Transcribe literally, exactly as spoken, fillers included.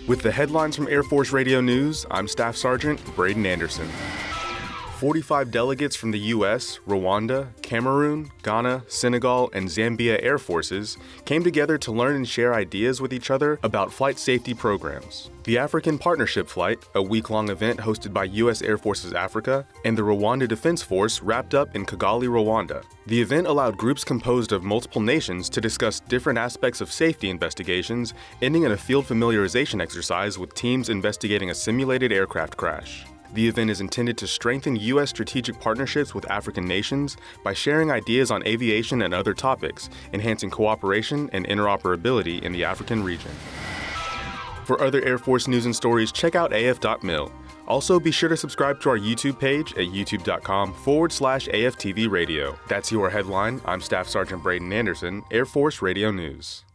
With the headlines from Air Force Radio News, I'm Staff Sergeant Braden Anderson. forty-five delegates from the U S, Rwanda, Cameroon, Ghana, Senegal, and Zambia Air Forces came together to learn and share ideas with each other about flight safety programs. The African Partnership Flight, a week-long event hosted by U S Air Forces Africa, and the Rwanda Defense Force wrapped up in Kigali, Rwanda. The event allowed groups composed of multiple nations to discuss different aspects of safety investigations, ending in a field familiarization exercise with teams investigating a simulated aircraft crash. The event is intended to strengthen U S strategic partnerships with African nations by sharing ideas on aviation and other topics, enhancing cooperation and interoperability in the African region. For other Air Force news and stories, check out A F dot mil. Also, be sure to subscribe to our YouTube page at youtube.com forward slash AFTV Radio. That's your headline. I'm Staff Sergeant Braden Anderson, Air Force Radio News.